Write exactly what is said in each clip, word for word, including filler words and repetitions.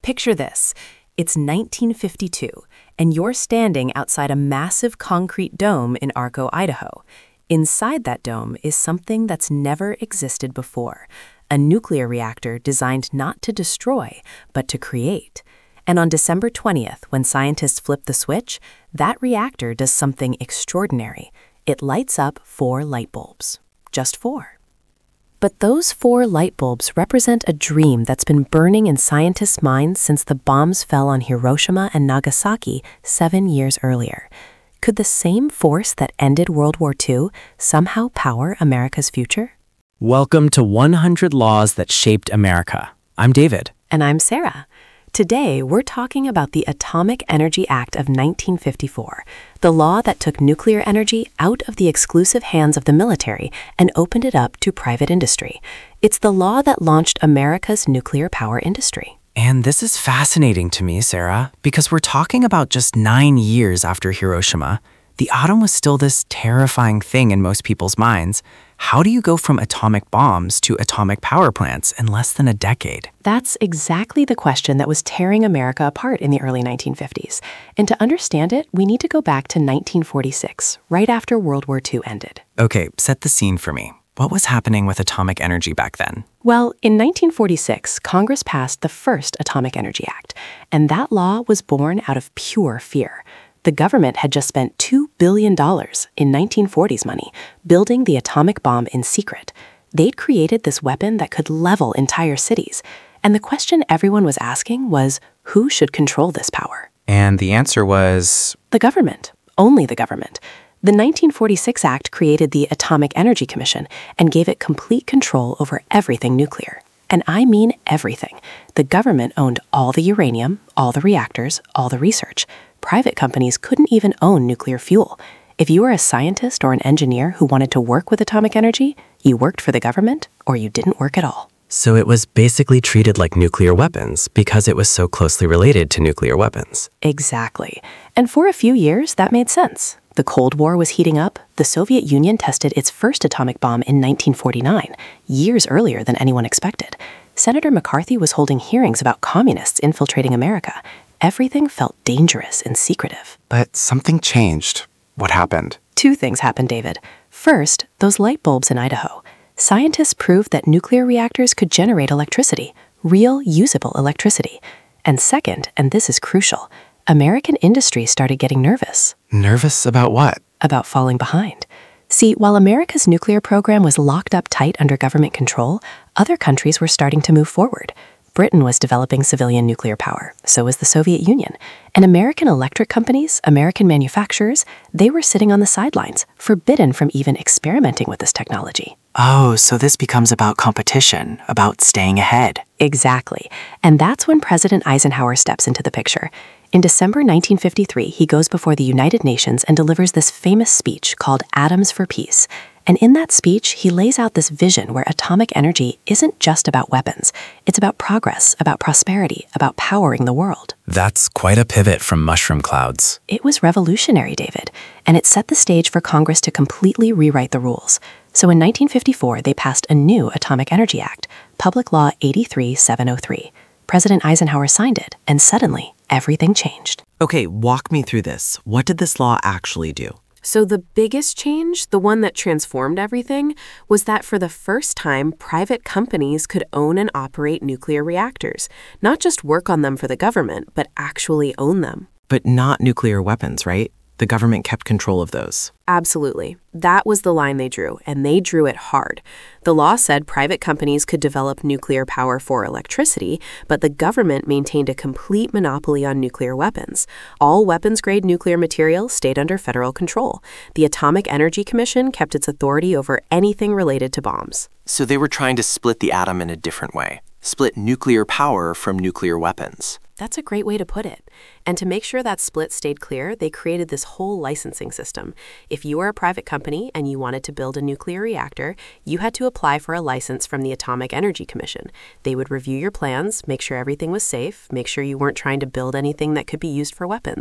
Picture this. It's nineteen fifty-two, and you're standing outside a massive concrete dome in Arco, Idaho. Inside that dome is something that's never existed before, a nuclear reactor designed not to destroy, but to create. And on December twentieth, when scientists flip the switch, that reactor does something extraordinary. It lights up four light bulbs. Just four. But those four light bulbs represent a dream that's been burning in scientists' minds since the bombs fell on Hiroshima and Nagasaki seven years earlier. Could the same force that ended World War Two somehow power America's future? Welcome to one hundred Laws That Shaped America. I'm David. And I'm Sarah. Today, we're talking about the Atomic Energy Act of nineteen fifty-four, the law that took nuclear energy out of the exclusive hands of the military and opened it up to private industry. It's the law that launched America's nuclear power industry. And this is fascinating to me, Sarah, because we're talking about just nine years after Hiroshima. The atom was still this terrifying thing in most people's minds. How do you go from atomic bombs to atomic power plants in less than a decade? That's exactly the question that was tearing America apart in the early nineteen fifties. And to understand it, we need to go back to nineteen forty-six, right after World War Two ended. Okay, set the scene for me. What was happening with atomic energy back then? Well, in nineteen forty-six, Congress passed the first Atomic Energy Act, and that law was born out of pure fear. The government had just spent two billion dollars in nineteen forties money building the atomic bomb in secret. They'd created this weapon that could level entire cities. And the question everyone was asking was, who should control this power? And the answer was... The government. Only the government. The nineteen forty-six Act created the Atomic Energy Commission and gave it complete control over everything nuclear. And I mean everything. The government owned all the uranium, all the reactors, all the research. Private companies couldn't even own nuclear fuel. If you were a scientist or an engineer who wanted to work with atomic energy, you worked for the government or you didn't work at all. So it was basically treated like nuclear weapons because it was so closely related to nuclear weapons. Exactly. And for a few years, that made sense. The Cold War was heating up. The Soviet Union tested its first atomic bomb in nineteen forty-nine, years earlier than anyone expected. Senator McCarthy was holding hearings about communists infiltrating America. Everything felt dangerous and secretive. But something changed. What happened? Two things happened, David. First, those light bulbs in Idaho. Scientists proved that nuclear reactors could generate electricity, real, usable electricity. And second, and this is crucial, American industry started getting nervous. Nervous about what? About falling behind. See, while America's nuclear program was locked up tight under government control, other countries were starting to move forward. Britain was developing civilian nuclear power, so was the Soviet Union. And American electric companies, American manufacturers, they were sitting on the sidelines, forbidden from even experimenting with this technology. Oh, so this becomes about competition, about staying ahead. Exactly. And that's when President Eisenhower steps into the picture. In December nineteen fifty-three, he goes before the United Nations and delivers this famous speech called Atoms for Peace. And in that speech, he lays out this vision where atomic energy isn't just about weapons. It's about progress, about prosperity, about powering the world. That's quite a pivot from mushroom clouds. It was revolutionary, David, and it set the stage for Congress to completely rewrite the rules. So in nineteen fifty-four, they passed a new Atomic Energy Act, Public Law eighty-three seven oh three. President Eisenhower signed it, and suddenly, everything changed. Okay, walk me through this. What did this law actually do? So the biggest change, the one that transformed everything, was that for the first time, private companies could own and operate nuclear reactors. Not just work on them for the government, but actually own them. But not nuclear weapons, right? The government kept control of those. Absolutely. That was the line they drew, and they drew it hard. The law said private companies could develop nuclear power for electricity, but the government maintained a complete monopoly on nuclear weapons. All weapons-grade nuclear material stayed under federal control. The Atomic Energy Commission kept its authority over anything related to bombs. So they were trying to split the atom in a different way, split nuclear power from nuclear weapons. That's a great way to put it. And to make sure that split stayed clear, they created this whole licensing system. If you were a private company and you wanted to build a nuclear reactor, you had to apply for a license from the Atomic Energy Commission. They would review your plans, make sure everything was safe, make sure you weren't trying to build anything that could be used for weapons.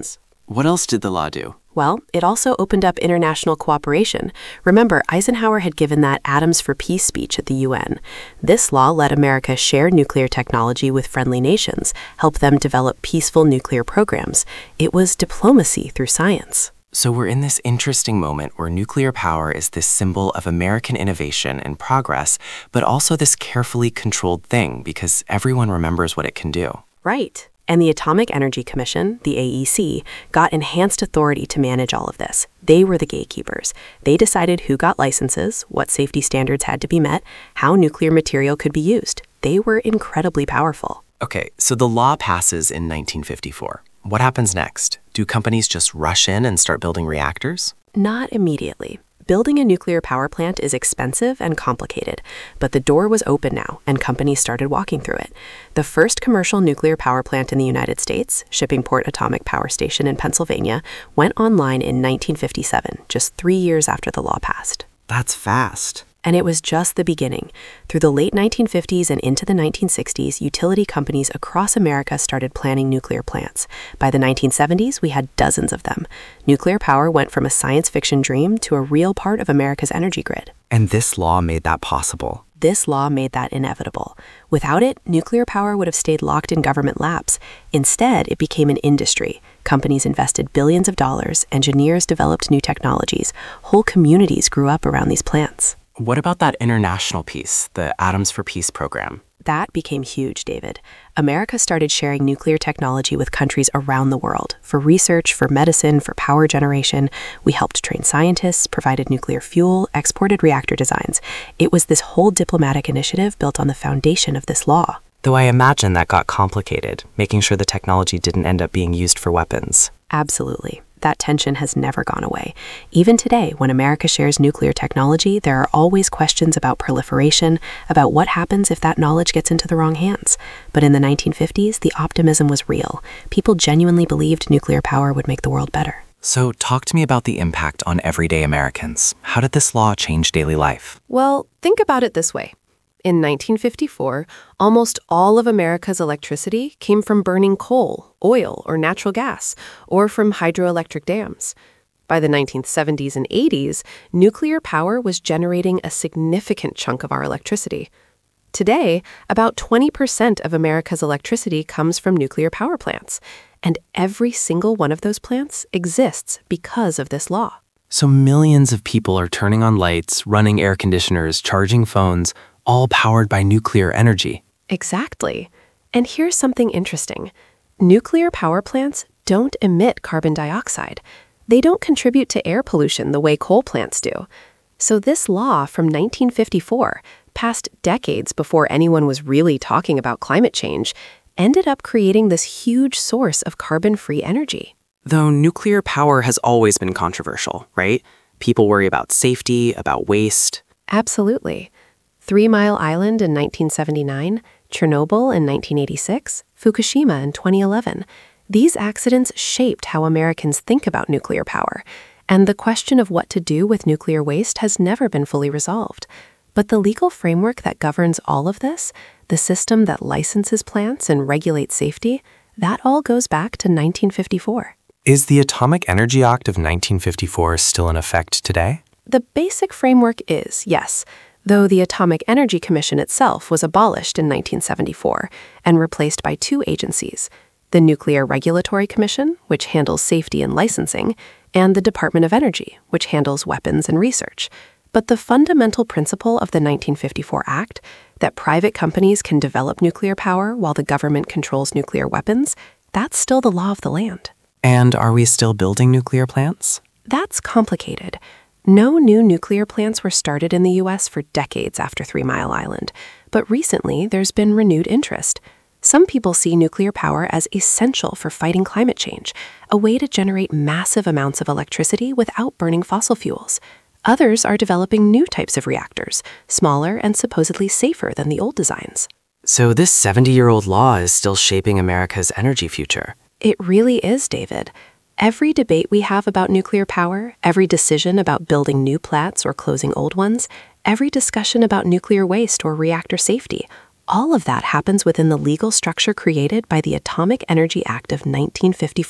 What else did the law do? Well, it also opened up international cooperation. Remember, Eisenhower had given that Atoms for Peace speech at the U N. This law let America share nuclear technology with friendly nations, help them develop peaceful nuclear programs. It was diplomacy through science. So we're in this interesting moment where nuclear power is this symbol of American innovation and progress, but also this carefully controlled thing because everyone remembers what it can do. Right. And the Atomic Energy Commission, the A E C, got enhanced authority to manage all of this. They were the gatekeepers. They decided who got licenses, what safety standards had to be met, how nuclear material could be used. They were incredibly powerful. Okay, so the law passes in nineteen fifty-four. What happens next? Do companies just rush in and start building reactors? Not immediately. Building a nuclear power plant is expensive and complicated, but the door was open now, and companies started walking through it. The first commercial nuclear power plant in the United States, Shippingport Atomic Power Station in Pennsylvania, went online in nineteen fifty-seven, just three years after the law passed. That's fast. And it was just the beginning. Through the late nineteen fifties and into the nineteen sixties, utility companies across America started planning nuclear plants. By the nineteen seventies, we had dozens of them. Nuclear power went from a science fiction dream to a real part of America's energy grid. And this law made that possible. This law made that inevitable. Without it, nuclear power would have stayed locked in government labs. Instead, it became an industry. Companies invested billions of dollars, engineers developed new technologies, whole communities grew up around these plants. What about that international piece, the Atoms for Peace program? That became huge, David. America started sharing nuclear technology with countries around the world for research, for medicine, for power generation. We helped train scientists, provided nuclear fuel, exported reactor designs. It was this whole diplomatic initiative built on the foundation of this law. Though I imagine that got complicated, making sure the technology didn't end up being used for weapons. Absolutely. That tension has never gone away. Even today, when America shares nuclear technology, there are always questions about proliferation, about what happens if that knowledge gets into the wrong hands. But in the nineteen fifties, the optimism was real. People genuinely believed nuclear power would make the world better. So talk to me about the impact on everyday Americans. How did this law change daily life? Well, think about it this way. In nineteen fifty-four, almost all of America's electricity came from burning coal, oil, or natural gas, or from hydroelectric dams. By the nineteen seventies and eighties, nuclear power was generating a significant chunk of our electricity. Today, about twenty percent of America's electricity comes from nuclear power plants, and every single one of those plants exists because of this law. So millions of people are turning on lights, running air conditioners, charging phones, all powered by nuclear energy. Exactly. And here's something interesting. Nuclear power plants don't emit carbon dioxide. They don't contribute to air pollution the way coal plants do. So this law from nineteen fifty-four, passed decades before anyone was really talking about climate change, ended up creating this huge source of carbon-free energy. Though nuclear power has always been controversial, right? People worry about safety, about waste. Absolutely. Three Mile Island in nineteen seventy-nine, Chernobyl in nineteen eighty-six, Fukushima in twenty eleven. These accidents shaped how Americans think about nuclear power, and the question of what to do with nuclear waste has never been fully resolved. But the legal framework that governs all of this, the system that licenses plants and regulates safety, that all goes back to nineteen fifty-four. Is the Atomic Energy Act of nineteen fifty-four still in effect today? The basic framework is, yes, though the Atomic Energy Commission itself was abolished in nineteen seventy-four and replaced by two agencies, the Nuclear Regulatory Commission, which handles safety and licensing, and the Department of Energy, which handles weapons and research. But the fundamental principle of the nineteen fifty-four Act, that private companies can develop nuclear power while the government controls nuclear weapons, that's still the law of the land. And are we still building nuclear plants? That's complicated. No new nuclear plants were started in the U S for decades after Three Mile Island, but recently there's been renewed interest. Some people see nuclear power as essential for fighting climate change, a way to generate massive amounts of electricity without burning fossil fuels. Others are developing new types of reactors, smaller and supposedly safer than the old designs. So this seventy-year-old law is still shaping America's energy future. It really is, David. Every debate we have about nuclear power, every decision about building new plants or closing old ones, every discussion about nuclear waste or reactor safety, all of that happens within the legal structure created by the Atomic Energy Act of nineteen fifty-four.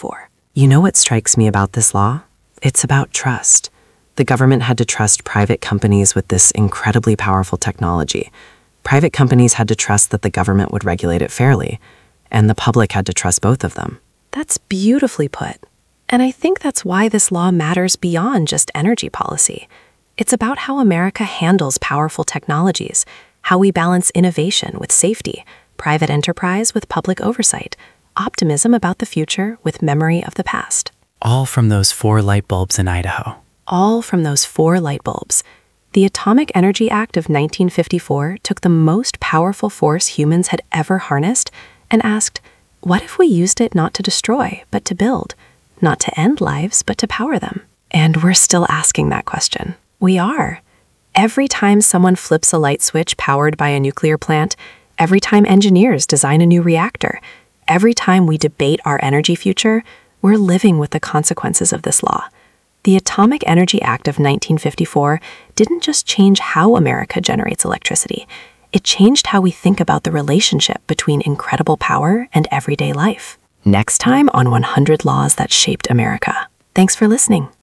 You know what strikes me about this law? It's about trust. The government had to trust private companies with this incredibly powerful technology. Private companies had to trust that the government would regulate it fairly, and the public had to trust both of them. That's beautifully put. And I think that's why this law matters beyond just energy policy. It's about how America handles powerful technologies, how we balance innovation with safety, private enterprise with public oversight, optimism about the future with memory of the past. All from those four light bulbs in Idaho. All from those four light bulbs. The Atomic Energy Act of nineteen fifty-four took the most powerful force humans had ever harnessed and asked, what if we used it not to destroy, but to build? Not to end lives, but to power them? And we're still asking that question. We are. Every time someone flips a light switch powered by a nuclear plant, every time engineers design a new reactor, every time we debate our energy future, we're living with the consequences of this law. The Atomic Energy Act of nineteen fifty-four didn't just change how America generates electricity. It changed how we think about the relationship between incredible power and everyday life. Next time on one hundred Laws That Shaped America. Thanks for listening.